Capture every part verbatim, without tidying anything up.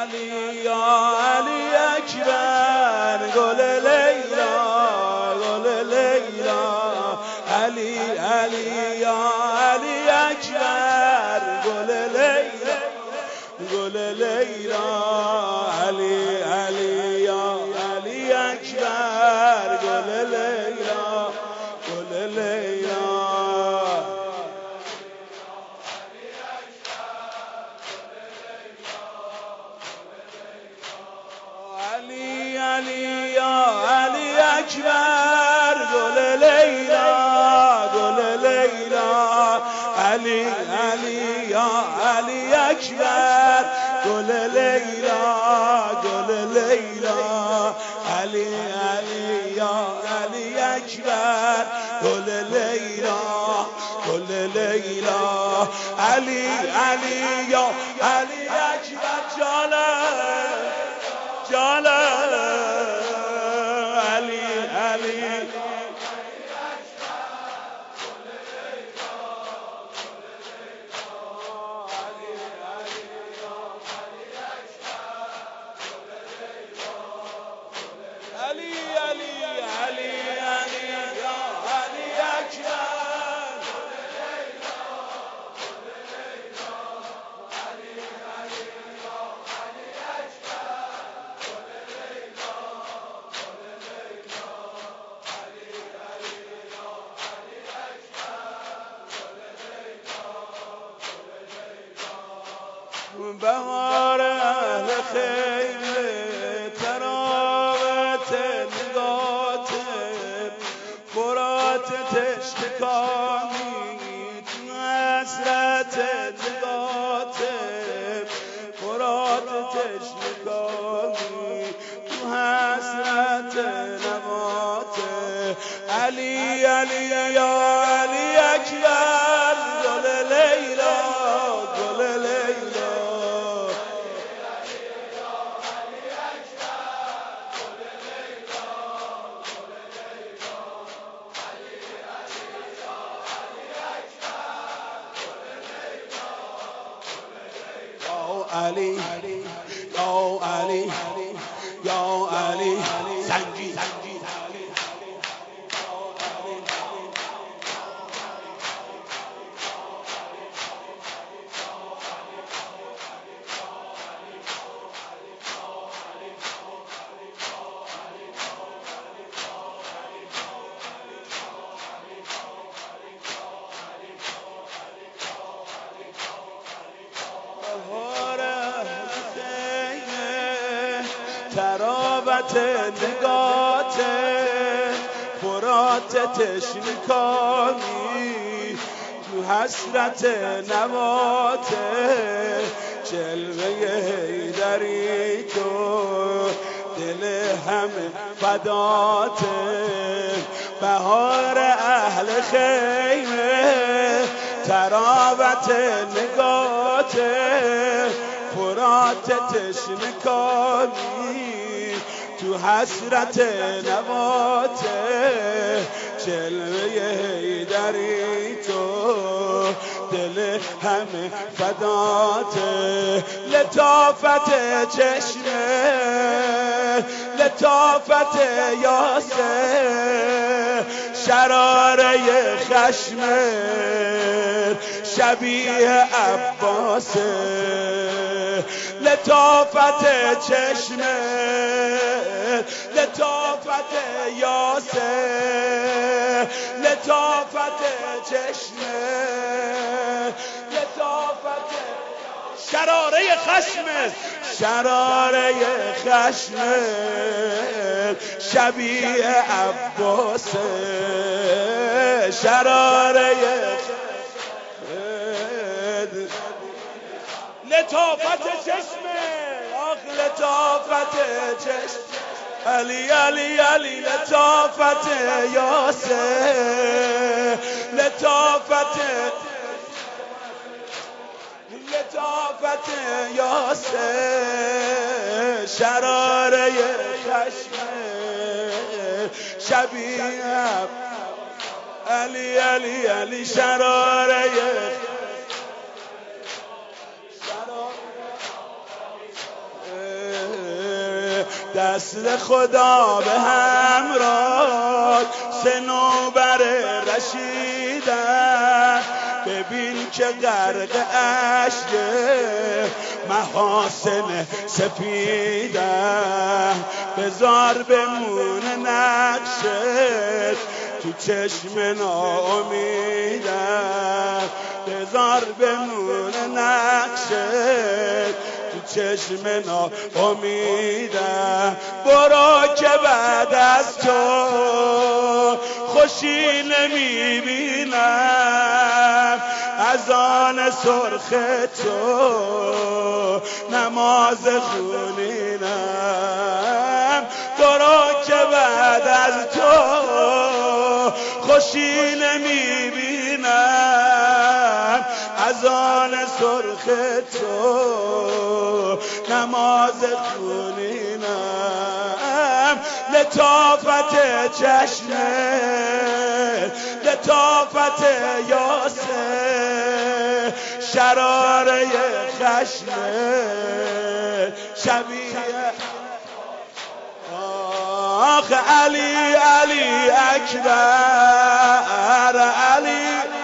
علی یا علی اکبر گل لیلا گل لیلا علی علی یا علی اکبر گل لیلا گل لیلا علی علی یا علی اکبر گل لیلا گل لیلا علی علی یا علی اکبر گل لیلا گل لیلا علی علی یا علی اکبر گل لیلا گل لیلا علی علی یا علی اکبر گل لیلا گل لیلا علی علی یا علی اکبر جاله جاله علی علی علی علی علی علی یا علی اکبر بهار اهل خیمه تراوت نگات فرات تشتکانی تو حسرت نگات فرات تشتکانی تو حسرت نگات علی علی یا علی اکبر گل لیلا گل لیلا علی یا علی یا علی سنجی تراوت نگات فرات تشنکانی تو حسرت نوات جلوه حیدری تو دل همه فدات بهار اهل خیمه تراوت نگات فرات تشنکانی تو حسرت نوات جلوه حیدری تو دل همه فدات لطافت چشمه لطافت یاسر شراره خشمه شبیه عباسه لطافت چشمه لطافت یاسر لطافت چشمه لطافت شراره خشمه شراره خشمه شبیه عباسه شراره لطافت چشمه آخ لطافت چشم علی علی علی لطافت یاسر لطافت لطافت یاسر شراره خشمه شبیه علی علی علی شراره دست خدا به همراه صنوبر رشیدن ببین که غرق اشک محاسن سپیدن بذار بمونه نقشت تو چشم ناامیدن بذار بمونه نقشت تو چشم ناامیدن برو که بعد از تو خوشی نمیبینم از آن سرخ تو نماز خونینم برو که بعد از تو خوشی نمیبینم از آن سرخ تو نماز خونینم لطافت چشمه لطافت یاسه شراره خشمه شبیه آخ علی علی اکبر علی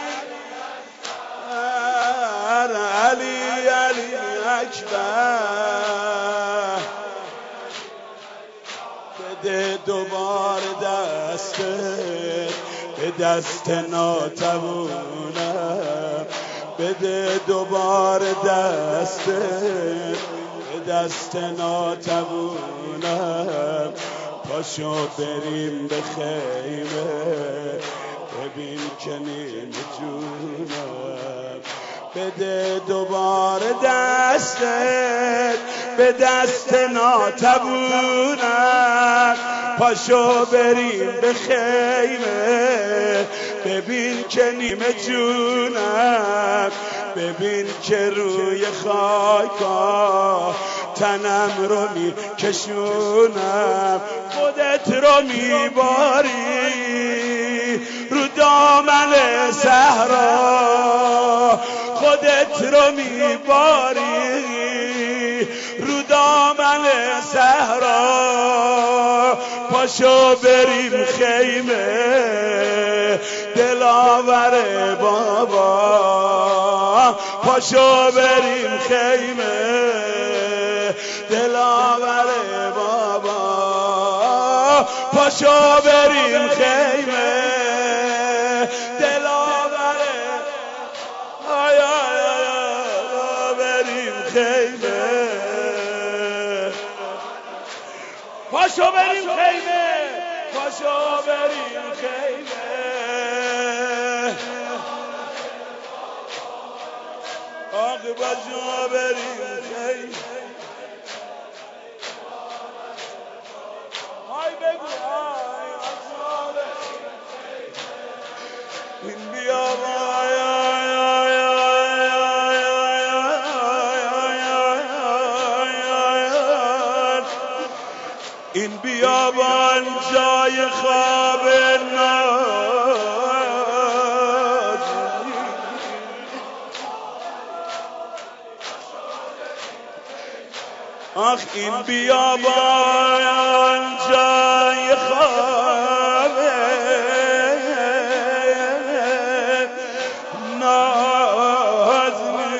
علی علی اکبر بده دوبار دستت به دست ناتوانم بده دوبار دستت به دست ناتوانم پاشو بریم به خیمه ببین که نیمه جونم بده دوباره دستت به دست ناتوانم پاشو بریم به خیمه ببین که نیمه جونم ببین که روی خاکا تنم رو میکشونم خودت رو میباری رو دامن صحرا خودت رو میباری رو دامن صحرا پاشو بریم خیمه دلاور بابا پاشو بریم خیمه دلاور بابا پاشو بریم خیمه دلاور آی آی آی بریم خیمه پاشو بریم خیمه پاشو بریم خیمه آخ پاشو بریم خیمه های بگو های این بیا وای این بیابان جای خواب ناز آخ این بیابان جای خواب ناز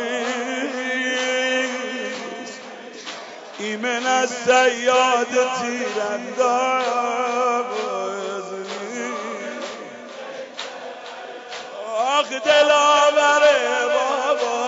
نیست ایمن از صیاد تیرانداز نیست آخ دلاور بابا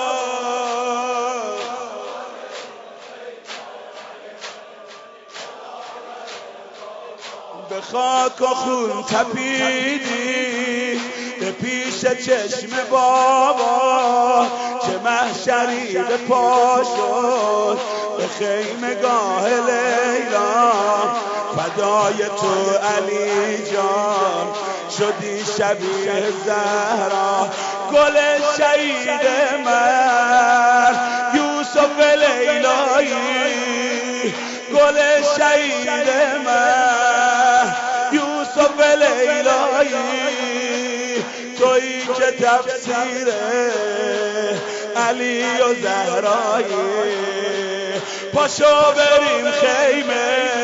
به خاک و خون تپیدی به پیش چشم بابا چه محشری به پا شد به خیمگاه لیلا فدای تو علی جان شدی شبیه زهرا گل شهید من یوسف لیلایی گل شهید من یوسف لیلایی تویی که تفسیر علی و زهرایی پاشو بریم خیمه